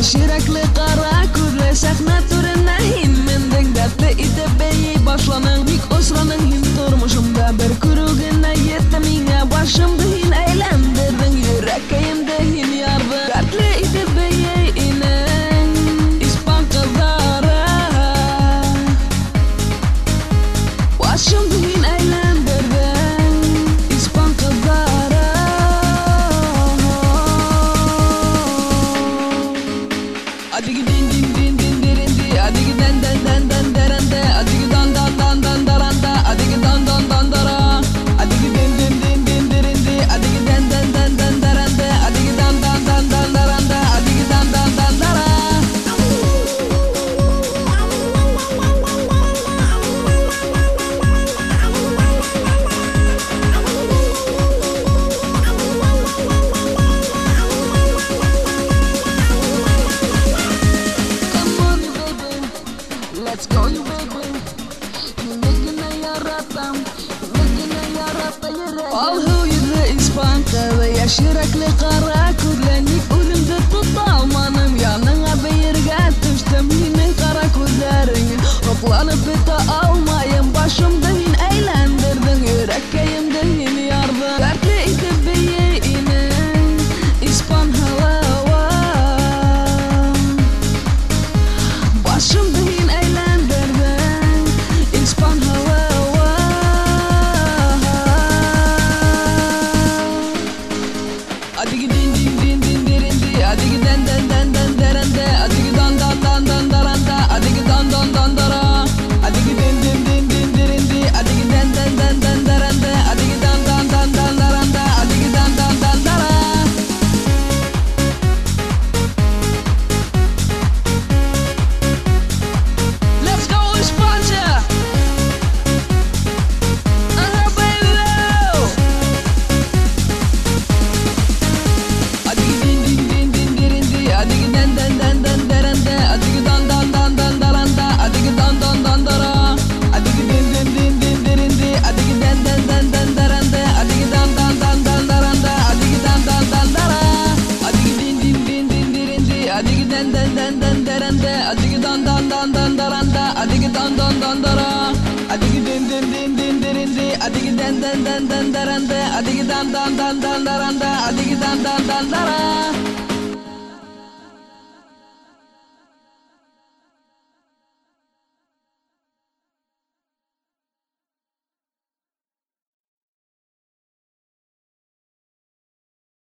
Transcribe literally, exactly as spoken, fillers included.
Yaşıraklı kara kürle sakna türüne hinmendek dertle ite beyi başlanın Nik osranın hin durmuşumda bir kürügüne yettemine başımda hin eğlendirdin Yürekkayımda hin yardın dertle ite beyi inen İspan kızlara Başımda hin eğlendirdin İspan kızlara Adigi din din din din dirindi Adigi den den den den derende Adigi dan dan dan dan daranda Adigi dan dan dan dara Adigi din din din din dirindi Adigi den den den den derende Adigi dan dan dan dan daranda Adigi dan dan dan dara Let's go you baby Yüreğine yaratam Yüreğine yarata yüreğim Al huyuda ispankada Yaşıraklı kara kürlenik Ölümde tutalmanım Yanına beyirge düştüm Yine kara kürlerini Hoplanıp bita almayın Başımda hin eğlendirdin Yürekkayımda hin yardın Dertli ite beyeğine İspan halava Başımda hin eğlendirdin İspan halava Adigi din din din din dirindi Adigi den den den den derende Adigi dan dan dan dan daranda Adigi dan dan dan dara Adigi din din din din dirindi Adigi den den den den derende Adigi dan dan dan dan daranda Adigi dan dan dan dara Let's go Ispanca Uh-huh baby Adigi din din din din dirindi Adigi den den den den derende Adigi dan dan dan dan daranda Adigi dan dan dan dara Adigi din din din din dirindi Adigi den den den den derende Adigi dan dan dan dan daranda Adigi dan dan dan dara Adigi din din din din dirindi Adigi den den den den derende Adigi dan dan dan dan daranda Adigi dan dan dan dara Adigi din din din din dirindi Adigi den den den den derende Adigi dan dan dan dan daranda Adigi dan dan dan dara